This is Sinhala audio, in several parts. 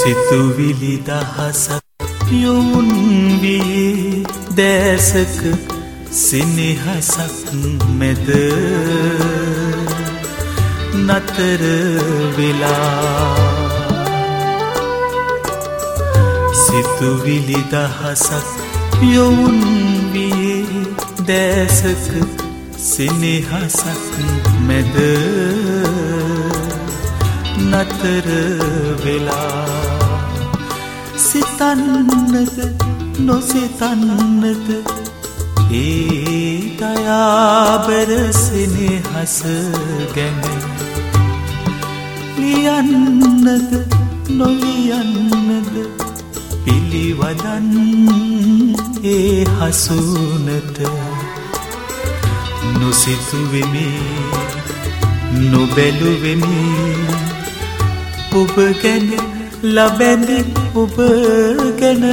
සිතුවිලි දහසක් යොවුන් වී දැසක සිනහසක් මැද නතර වෙලා සිතුවිලි දහසක් යොවුන් වී දැසක සිනහසක් මැද නතර වෙලා සිතන්නද නොසිතන්නද ඒ දයාබර සිනහස ගැන ලියන්නද නොලියන්නද පිළිවදන් ඒ හසුනට නොසිතුවෙමි නොබැලුවෙමි ඔබ ගැන ලබැඳි ඔබ ගැන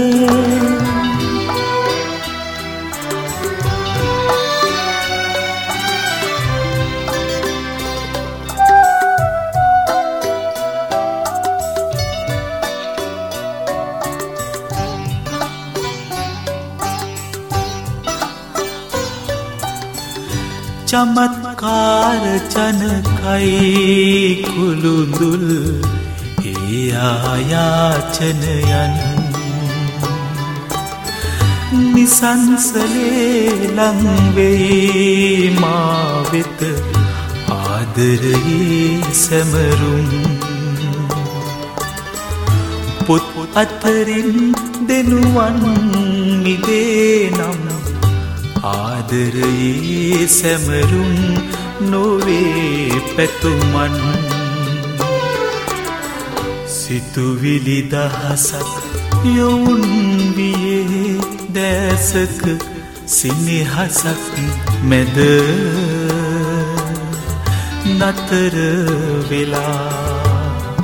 චමත්කාර ජනකයි කුළුඳුල් ඒ ආයාචනයන් නිසංසලේ ලංවෙයි මා වෙත ආදරයේ සැමරුම් පොත් අතරින් දෙනුවන් මිදේ නම් ආදරයේ සැමරුම් නොවේ පැතුමන් සිතුවිලි දහසක් යොවුන් වියේ දැසක සිනහසක් මැද නතර වෙලා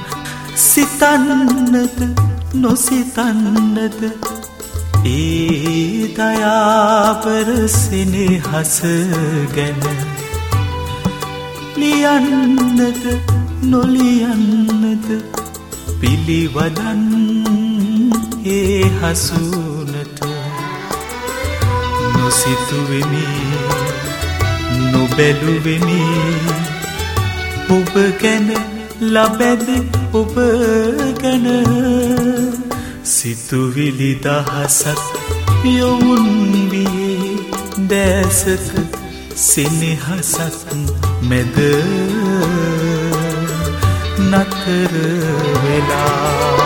සිතන්නද නොසිතන්නද ඒ දයාබර සිනහස ගැන ලියන්නද නොලියන්නද පිළිවදන් ඒ හසුනට නොසිතුවෙමි නොබැලුවෙමි ඔබ ගැන ලබැඳි ඔබ ගැන සිතුවිලි දහසක් යොවුන් වී දැසක සිනහසක් මැද නතර වෙලා